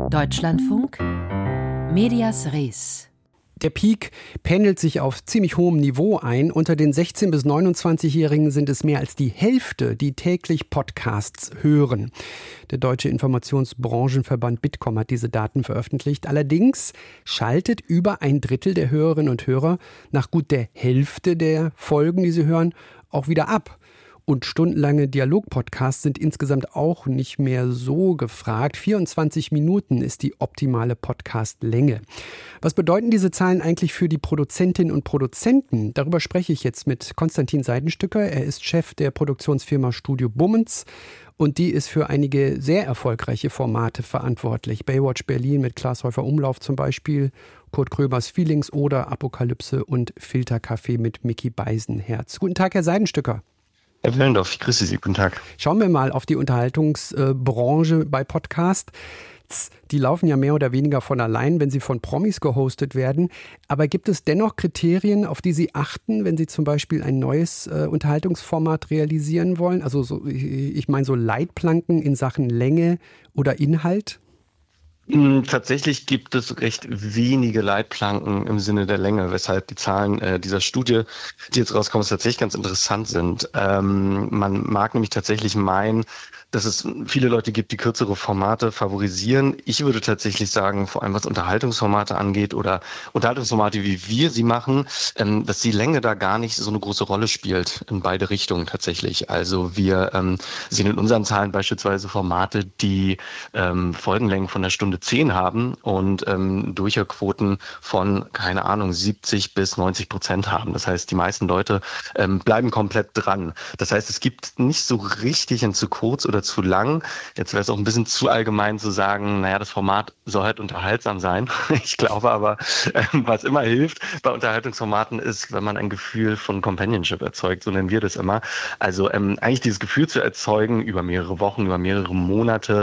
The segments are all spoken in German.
Deutschlandfunk, Medias Res. Der Peak pendelt sich auf ziemlich hohem Niveau ein. Unter den 16- bis 29-Jährigen sind es mehr als die Hälfte, die täglich Podcasts hören. Der Deutsche Informationsbranchenverband Bitkom hat diese Daten veröffentlicht. Allerdings schaltet über ein Drittel der Hörerinnen und Hörer nach gut der Hälfte der Folgen, die sie hören, auch wieder ab. Und stundenlange Dialogpodcasts sind insgesamt auch nicht mehr so gefragt. 24 Minuten ist die optimale Podcastlänge. Was bedeuten diese Zahlen eigentlich für die Produzentinnen und Produzenten? Darüber spreche ich jetzt mit Konstantin Seidenstücker. Er ist Chef der Produktionsfirma Studio Bummens und die ist für einige sehr erfolgreiche Formate verantwortlich. Baywatch Berlin mit Klaas Häufer Umlauf zum Beispiel, Kurt Krömers Feelings oder Apokalypse und Filterkaffee mit Micky Beisenherz. Guten Tag, Herr Seidenstücker. Herr Willendorf, ich grüße Sie. Guten Tag. Schauen wir mal auf die Unterhaltungsbranche bei Podcasts. Die laufen ja mehr oder weniger von allein, wenn sie von Promis gehostet werden. Aber gibt es dennoch Kriterien, auf die Sie achten, wenn Sie zum Beispiel ein neues Unterhaltungsformat realisieren wollen? Also ich meine so Leitplanken in Sachen Länge oder Inhalt? Tatsächlich gibt es recht wenige Leitplanken im Sinne der Länge, weshalb die Zahlen dieser Studie, die jetzt rauskommen, tatsächlich ganz interessant sind. Man mag nämlich tatsächlich meinen, dass es viele Leute gibt, die kürzere Formate favorisieren. Ich würde tatsächlich sagen, vor allem was Unterhaltungsformate angeht oder Unterhaltungsformate, wie wir sie machen, dass die Länge da gar nicht so eine große Rolle spielt in beide Richtungen tatsächlich. Also wir sehen in unseren Zahlen beispielsweise Formate, die Folgenlängen von 1:10 haben und Durchhörquoten von, 70 bis 90% haben. Das heißt, die meisten Leute bleiben komplett dran. Das heißt, es gibt nicht so richtig ein zu kurz oder zu lang. Jetzt wäre es auch ein bisschen zu allgemein zu sagen, das Format soll halt unterhaltsam sein. Ich glaube aber, was immer hilft bei Unterhaltungsformaten ist, wenn man ein Gefühl von Companionship erzeugt, so nennen wir das immer. Also eigentlich dieses Gefühl zu erzeugen über mehrere Wochen, über mehrere Monate,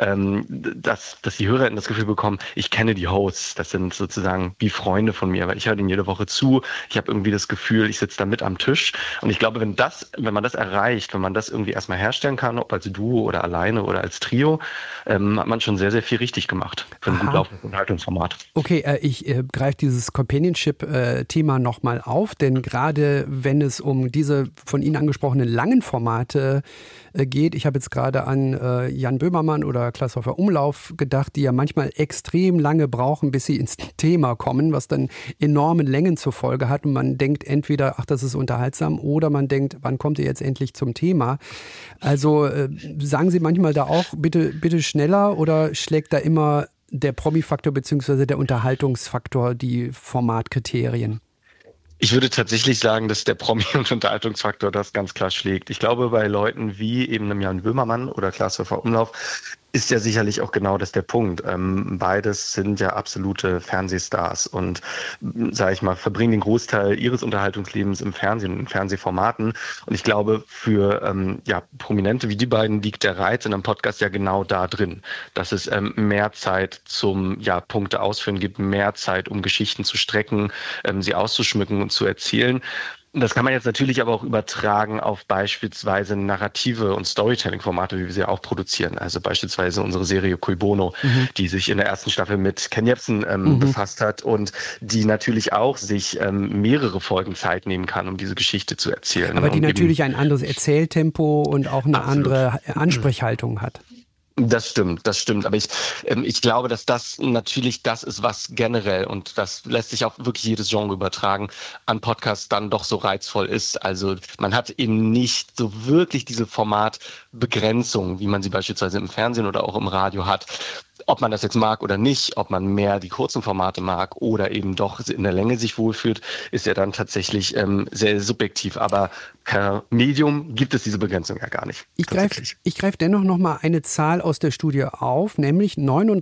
dass die HörerInnen das Gefühl bekommen, ich kenne die Hosts, das sind sozusagen wie Freunde von mir, weil ich höre denen jede Woche zu, ich habe irgendwie das Gefühl, ich sitze da mit am Tisch und ich glaube, wenn man das erreicht, wenn man das irgendwie erstmal herstellen kann, ob als Duo oder alleine oder als Trio, hat man schon sehr, sehr viel richtig gemacht für ein gut laufendes Unterhaltungsformat. Okay, ich greife dieses Companionship-Thema nochmal auf, denn gerade wenn es um diese von Ihnen angesprochenen langen Formate geht, ich habe jetzt gerade an Jan Böhmermann oder Klaas Häufer Umlauf gedacht, die ja manchmal extrem lange brauchen, bis sie ins Thema kommen, was dann enorme Längen zur Folge hat und man denkt entweder, ach, das ist unterhaltsam, oder man denkt, wann kommt ihr jetzt endlich zum Thema? Also sagen Sie manchmal da auch, bitte schneller, oder schlägt da immer der Promi-Faktor bzw. der Unterhaltungsfaktor die Formatkriterien? Ich würde tatsächlich sagen, dass der Promi- und Unterhaltungsfaktor das ganz klar schlägt. Ich glaube, bei Leuten wie eben einem Jan Böhmermann oder Klaas Häufer Umlauf ist ja sicherlich auch genau das der Punkt. Beides sind ja absolute Fernsehstars und, sage ich mal, verbringen den Großteil ihres Unterhaltungslebens im Fernsehen und in Fernsehformaten. Und ich glaube, für Prominente wie die beiden liegt der Reiz in einem Podcast ja genau da drin, dass es mehr Zeit zum Punkte ausführen gibt, mehr Zeit, um Geschichten zu strecken, sie auszuschmücken und zu erzählen. Das kann man jetzt natürlich aber auch übertragen auf beispielsweise narrative und Storytelling-Formate, wie wir sie auch produzieren. Also beispielsweise unsere Serie Cui Bono, die sich in der ersten Staffel mit Ken Jebsen befasst hat und die natürlich auch sich mehrere Folgen Zeit nehmen kann, um diese Geschichte zu erzählen. Aber die natürlich ein anderes Erzähltempo und auch eine andere Ansprechhaltung hat. Das stimmt. Aber ich glaube, dass das natürlich das ist, was generell, und das lässt sich auf wirklich jedes Genre übertragen, an Podcasts dann doch so reizvoll ist. Also man hat eben nicht so wirklich diese Formatbegrenzung, wie man sie beispielsweise im Fernsehen oder auch im Radio hat. Ob man das jetzt mag oder nicht, ob man mehr die kurzen Formate mag oder eben doch in der Länge sich wohlfühlt, ist ja dann tatsächlich sehr subjektiv. Aber per Medium gibt es diese Begrenzung ja gar nicht. Ich greife dennoch noch mal eine Zahl aus der Studie auf, nämlich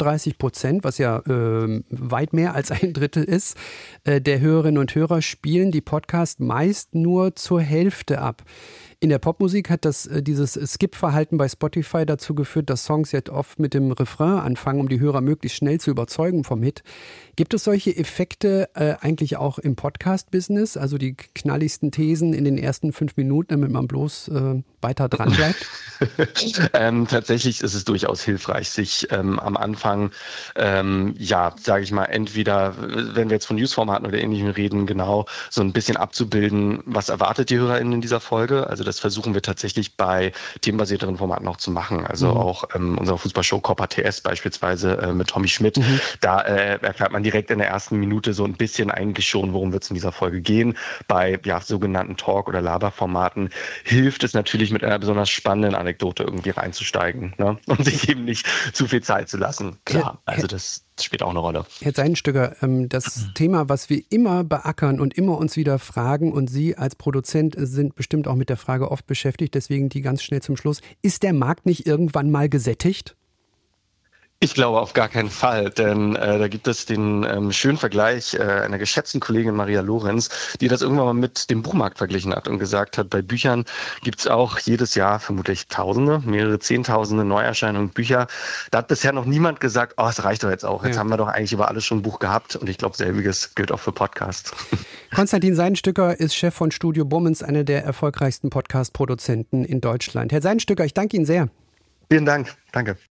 39%, was ja weit mehr als ein Drittel ist, der Hörerinnen und Hörer spielen die Podcasts meist nur zur Hälfte ab. In der Popmusik hat dieses Skip-Verhalten bei Spotify dazu geführt, dass Songs jetzt oft mit dem Refrain anfangen, um die Hörer möglichst schnell zu überzeugen vom Hit. Gibt es solche Effekte eigentlich auch im Podcast-Business? Also die knalligsten Thesen in den ersten 5 Minuten, damit man bloß weiter dran bleibt? Tatsächlich ist es durchaus hilfreich, sich am Anfang, sage ich mal, entweder, wenn wir jetzt von Newsformaten oder Ähnlichem reden, genau so ein bisschen abzubilden, was erwartet die HörerInnen in dieser Folge. Also das versuchen wir tatsächlich bei themenbasierteren Formaten auch zu machen. Also auch unsere Fußballshow Copa TS beispielsweise mit Tommy Schmidt. Da erklärt man direkt in der ersten Minute so ein bisschen eigentlich schon, worum wird es in dieser Folge gehen. Bei sogenannten Talk- oder Laberformaten hilft es natürlich, mit einer besonders spannenden Anekdote irgendwie reinzusteigen, ne? Und sich eben nicht zu viel Zeit zu lassen. Klar, also das spielt auch eine Rolle. Herr Seidenstücker, das Thema, was wir immer beackern und immer uns wieder fragen, und Sie als Produzent sind bestimmt auch mit der Frage oft beschäftigt, deswegen die ganz schnell zum Schluss. Ist der Markt nicht irgendwann mal gesättigt? Ich glaube auf gar keinen Fall, denn da gibt es den schönen Vergleich einer geschätzten Kollegin Maria Lorenz, die das irgendwann mal mit dem Buchmarkt verglichen hat und gesagt hat, bei Büchern gibt es auch jedes Jahr vermutlich mehrere Zehntausende Neuerscheinungen Bücher. Da hat bisher noch niemand gesagt, es reicht doch jetzt auch. Jetzt haben wir doch eigentlich über alles schon ein Buch gehabt, und ich glaube, selbiges gilt auch für Podcasts. Konstantin Seidenstücker ist Chef von Studio Bummens, einer der erfolgreichsten Podcast-Produzenten in Deutschland. Herr Seidenstücker, ich danke Ihnen sehr. Vielen Dank. Danke.